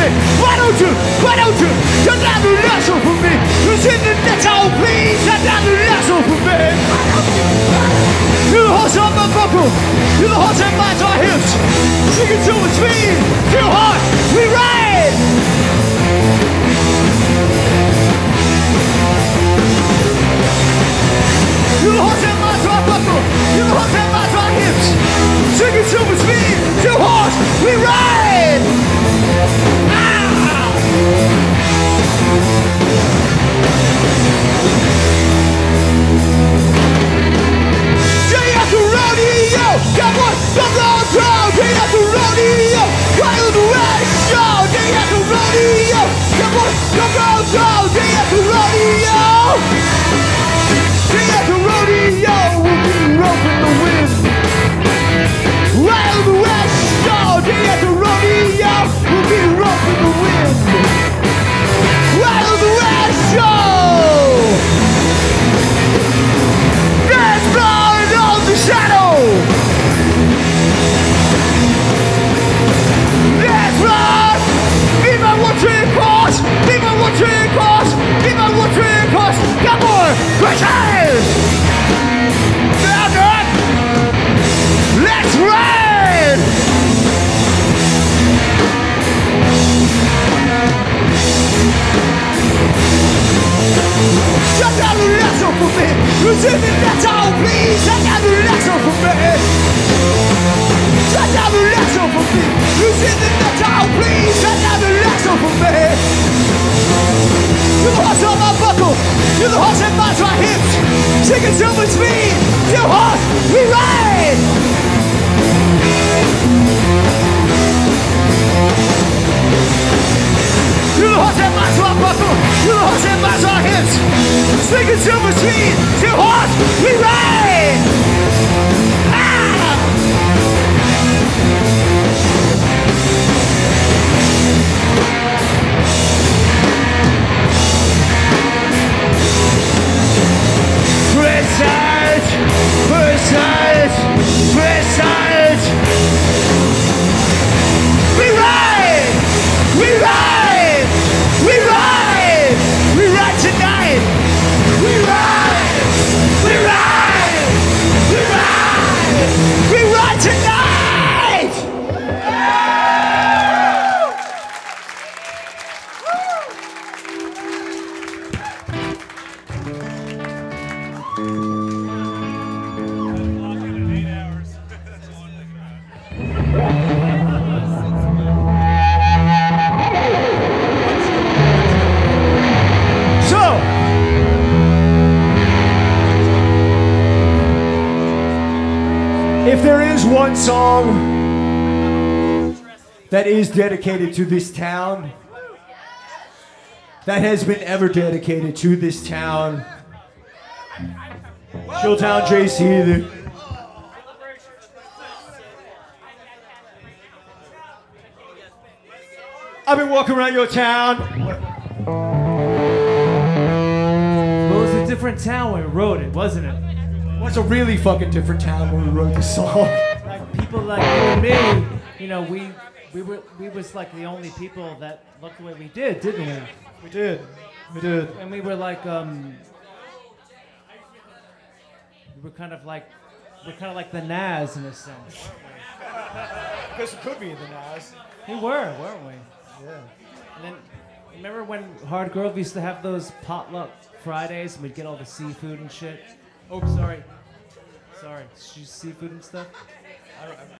me? Why don't you turn down the lasso for me? Who's in the net? Oh, please, turn down the lasso for me. You're the horse on my buckle. You're the horse that binds our hips. Sing it to its speed. Too hard. We ride. You're the horse that binds our buckle. You're the horse that binds our hips. Sing it to its speed. Too hard. We ride. Come on, come on, come day at the rodeo. Wild West show, day at the rodeo. Come on, come on, come day at the rodeo. Day at the rodeo, we'll be roping the wind. Wild West show, day at the rodeo. We'll be roping the wind. Wild West show. There's blood on the shadow. Come on, crushes! Down it! Let's ride! Shut down the lasso for me! Who's in the net? Oh, please! Shut down the lasso for me! Shut down the lasso for me! Who's in the net? Oh, please! Shut down the lasso for me! You're the horse on my buckle. You're the horse that binds my hips. Sing it silver speed. Your horse, we ride. You're the horse that binds my buckle. You're the horse that binds our hips. Sing it silver speed. Your horse, we ride. Precise. We ride tonight. We ride tonight. If there is one song that is dedicated to this town, that has been ever dedicated to this town, Chilltown JC. I've been walking around your town. Well, it was a different town when we wrote it, wasn't it? It's a really fucking different town when we wrote this song. Like people like you and me, you know, we was like the only people that looked the way we did, didn't we? We did. And we were like, we were kind of like the Nas in a sense. Because it could be the Nas. We were, weren't we? Yeah. And then remember when Hard Grove used to have those potluck Fridays and we'd get all the seafood and shit? Oh, sorry. Seafood and stuff.